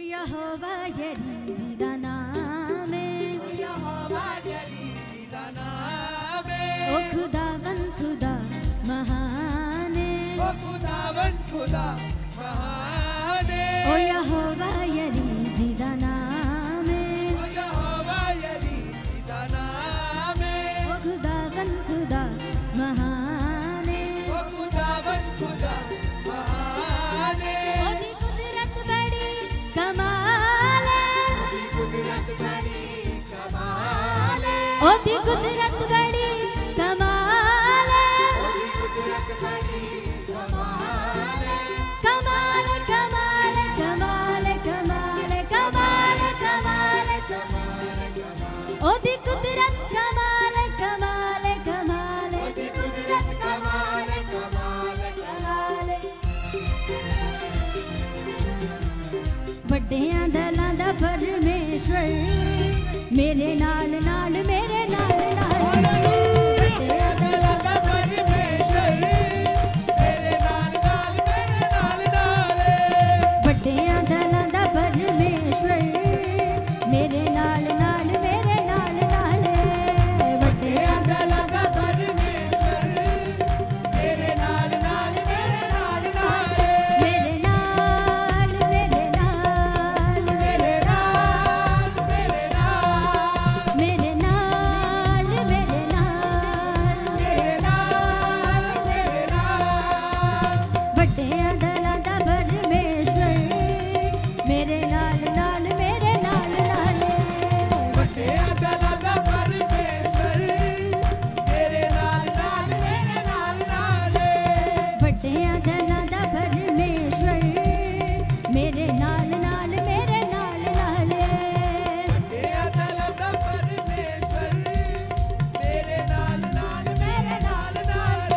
यहोवा यरी जी दा नाम है, यहोवा यरी जी दा नाम है, ओ खुदावन खुदा महान है, ओ खुदावन खुदा महान है, ओ यहोवा यरी जी दा नाम है, ओ यहोवा यरी जी दा नाम है, ओ खुदावन खुदा महान है, ओ खुदावन खुदा महान है, ओदी कुदरत बड़ी कमाल है, ओदी कुदरत बड़ी कमाल है, ओदी कुदरत बड़ी कमाल है, ओदी कुदरत बड़ी कमाल है, कमाल कमाल कमाल कमाल कमाल कमाल कमाल ओदी कुदरत कमाल कमाल कमाल ओदी कुदरत कमाल कमाल कमाल ਵੱਡਿਆਂ ਦਲਾਂ ਦਾ ਪਰਮੇਸ਼ਵਰ ਮੇਰੇ ਨਾਲ ਨਾਲ ਮੇਰੇ ਨਾਲ ਨਾਲ ਵੱਡਿਆਂ दला दा परमेश्वर मेरे नाल नाल मेरे नाल नाल ਵੱਡਿਆਂ ਦਲਾਂ ਦਾ ਪਰਮੇਸ਼ਵਰ ਮੇਰੇ ਨਾਲ ਨਾਲ ਮੇਰੇ ਨਾਲ ਨਾਲ ਵੱਡਿਆਂ दला दा परमेश्वर मेरे नाल नाल मेरे नाल नाल ਮੇਰੇ ਨਾਲ ਮੇਰੇ ਨਾਲ मेरे नाल मेरे नाल ਮੇਰੇ ਨਾਲ ਮੇਰੇ ਨਾਲ मेरे नाल मेरे नाल ਵੱਡਿਆਂ ਦਲਾਂ ਦਾ ਪਰਮੇਸ਼ਵਰ ਮੇਰੇ ਨਾਲ ਨਾਲ ਮੇਰੇ ਨਾਲ ਨਾਲ दला दा परमेश्वर मेरे नाल नाल मेरे नाल नाल ਵੱਡਿਆਂ ਦਲਾਂ ਦਾ ਪਰਮੇਸ਼ਵਰ ਮੇਰੇ ਨਾਲ ਨਾਲ ਮੇਰੇ ਨਾਲ ਨਾਲ दला दा परमेश्वर मेरे नाल नाल मेरे नाल नाल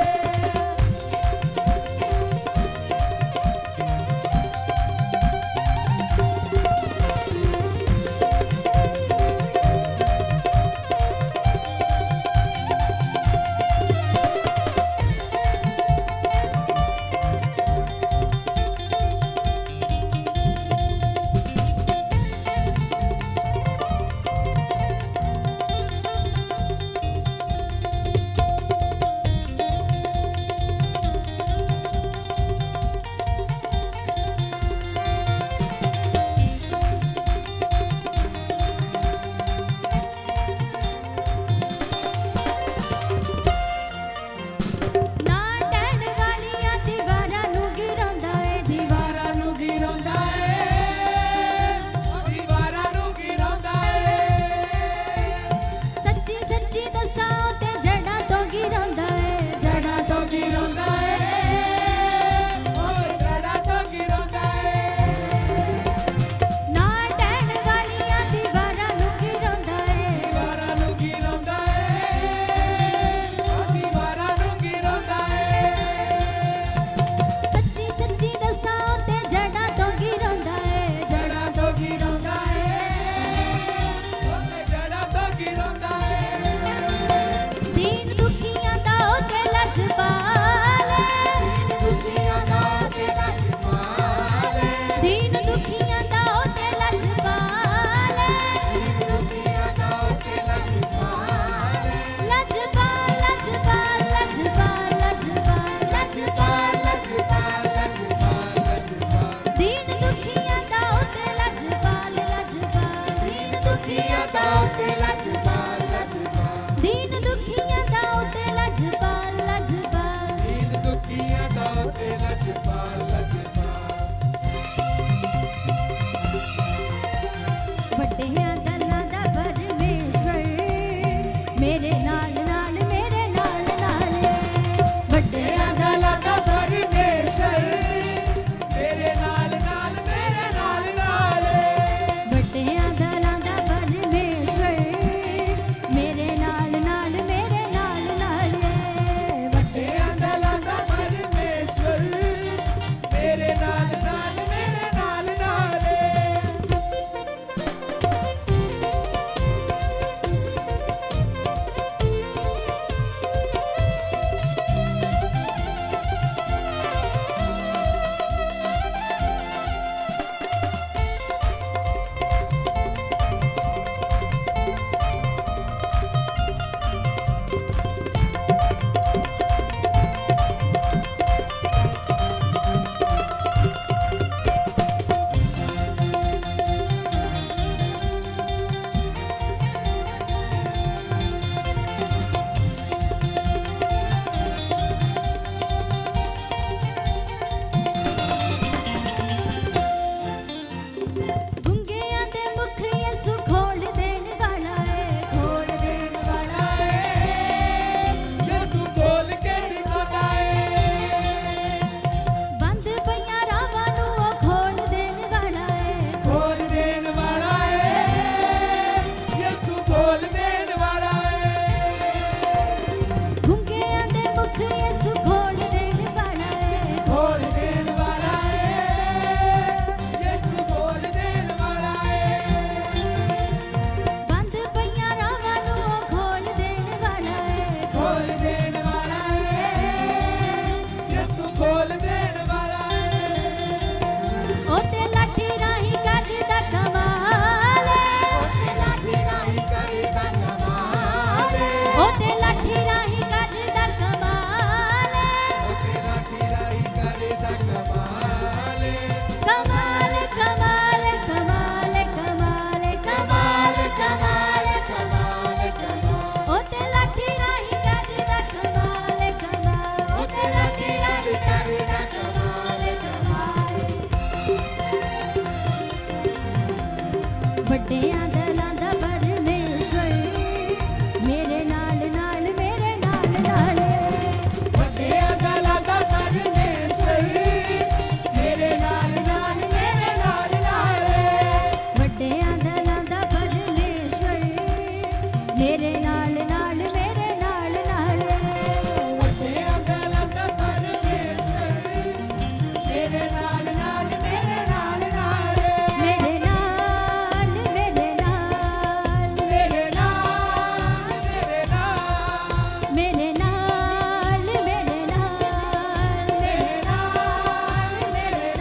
ਵੱਡਿਆਂ ਦਲਾਂ ਦਾ ਪਰਮੇਸ਼ਵਰ ਮੇਰੇ ਨਾਲ ਨਾਲ ਮੇਰੇ ਨਾਲ ਨਾਲ ਵੱਡਿਆਂ ਦਲਾਂ ਦਾ ਪਰਮੇਸ਼ਵਰ ਮੇਰੇ ਨਾਲ ਨਾਲ ਮੇਰੇ ਨਾਲ ਨਾਲ ਵੱਡਿਆਂ ਦਲਾਂ ਦਾ ਪਰਮੇਸ਼ਵਰ ਮੇਰੇ ਨਾਲ ਨਾਲ ਮੇਰੇ ਨਾਲ ਨਾਲ ਵੱਡਿਆਂ ਦਲਾਂ ਦਾ ਪਰਮੇਸ਼ਵਰ ਮੇਰੇ ਨਾਲ ਨਾਲ ਮੇਰੇ ਨਾਲ ਨਾਲ ਮੇਰੇ ਨਾਲ ਮੇਰੇ ਨਾਲ ਮੇਰੇ ਨਾਲ ਮੇਰੇ ਨਾਲ ਮੇਰੇ ਨਾਲ ਮੇਰੇ ਨਾਲ ਮੇਰੇ ਨਾਲ ਮੇਰੇ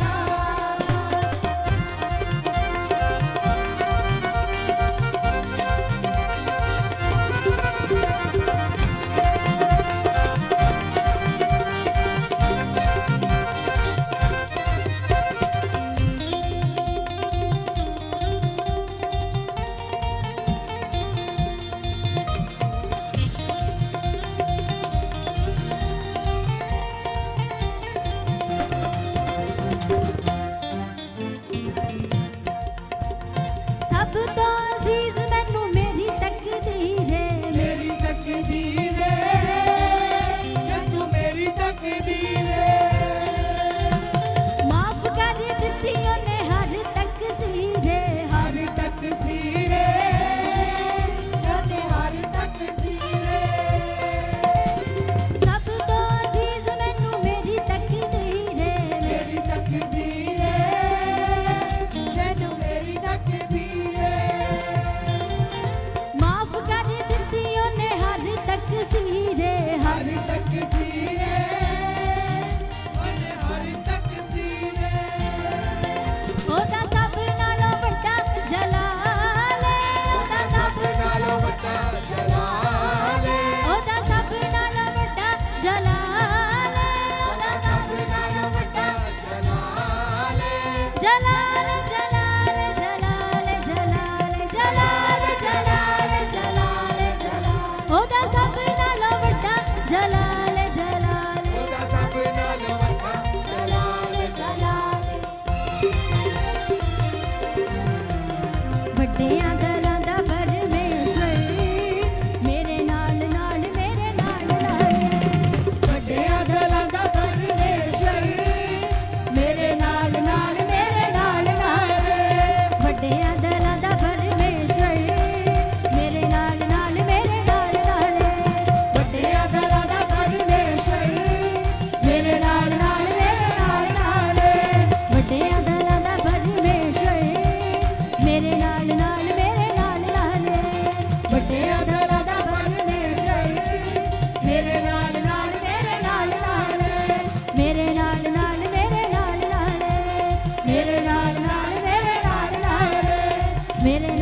ਨਾਲ ਸਭ ਤੋਂ ਅਜ਼ੀਜ਼ ਮੈਨੂੰ ਮੇਰੀ ਤਕਦੀਰ ਏ ਮੇਰੀ ਤਕਦੀਰ ਏ ਤੂੰ ਮੇਰੀ ਤਕਦੀਰ ਏ ਮਾਫ ਕਰ ਦਿੱਤੀ ਉਹਨੇ ਹਰ ਤਕਸੀਰ ਏ ਹਰ ਤਕਦੀਰ ਏ ਤੇ ਹਰ ਤਕਦੀਰ ਏ ਸਭ ਤੋਂ ਅਜ਼ੀਜ਼ ਮੈਨੂੰ ਮੇਰੀ ਤਕਦੀਰ ਏ ਮੇਰੀ ਤਕਦੀਰ ਏ ਤੈਨੂੰ ਮੇਰੀ ਤਕਦੀਰ ਏ ਮਾਫ ਕਰ ਦਿੱਤੀ ਉਹਨੇ ਹਰ ਤਕਸੀਰ ਏ ਹਰ ਤਕਦੀਰ ਏ ਉਹਨੇ ਹਰ ਤਕਦੀਰ ਏ ਉਹਦਾ ਸਭ ਨਾਲੋਂ ਵੱਡਾ ਜਲਾਲ ਏ ਉਹਦਾ ਸਭ ਨਾਲੋਂ ਵੱਡਾ ਜਲਾਲ ਏ ਉਹਦਾ ਸਭ ਨਾਲੋਂ ਵੱਡਾ ਜਲਾਲ ਏ ਉਹਦਾ ਸਭ ਨਾਲੋਂ ਵੱਡਾ ਜਲਾਲ ਏ ਜਲਾਲ ਜਲਾਲ ਜਲਾਲ ਜਲਾਲ ਜਲਾਲ ਜਲਾਲ ਜਲਾਲ ਜਲਾਲ ਉਹਦਾ ਸਭ ਨਾਲੋਂ ਵੱਡਾ ਜਲਾਲ ਜਲਾਲ ਉਹਦਾ ਸਭ ਨਾਲੋਂ ਵੱਡਾ ਜਲਾਲ ਜਲਾਲ ਵੱਡਿਆਂ ਦਲਾਂ ਦਾ ਪਰਮੇਸ਼ਵਰ ਮੇਰੇ ਨਾਲ ਨਾਲ ਮੇਰੇ ਨਾਲ ਨਾਲ ਵੱਡਿਆਂ ਦਲਾਂ ਦਾ ਪਰਮੇਸ਼ਵਰ ਮੇਰੇ ਨਾਲ ਨਾਲ ਮੇਰੇ ਨਾਲ ਨਾਲ ਵੱਡਿਆਂ ਦਲਾਂ ਦਾ ਪਰਮੇਸ਼ਵਰ ਮੇਰੇ ਨਾਲ ਨਾਲ ਮੇਰੇ ਨਾਲ ਨਾਲ ਵੱਡਿਆਂ ਦਲਾਂ ਦਾ ਪਰਮੇਸ਼ਵਰ ਮੇਰੇ ਨਾਲ ਨਾਲ ਮੇਰੇ ਨਾਲ ਨਾਲ ਵੱਡਿਆਂ ਦਲਾਂ ਦਾ ਪਰਮੇਸ਼ਵਰ ਮੇਰੇ ਨਾਲ ਨਾਲ ਮੇਰੇ ਨਾਲ ਨਾਲ ਵੱਡਿਆਂ ਦਲਾਂ ਦਾ ਪਰਮੇਸ਼ਵਰ ਮੇਰੇ ਨਾਲ ਨਾਲ ਮੇਰੇ ਨਾਲ ਨਾਲ ਮੇਰੇ ਨਾਲ ਨਾਲ ਮੇਰੇ ਨਾਲ ਨਾਲ ਮੇਰੇ ਨਾਲ ਨਾਲ ਮੇਰੇ ਨਾਲ ਨਾਲ ਮੇਰੇ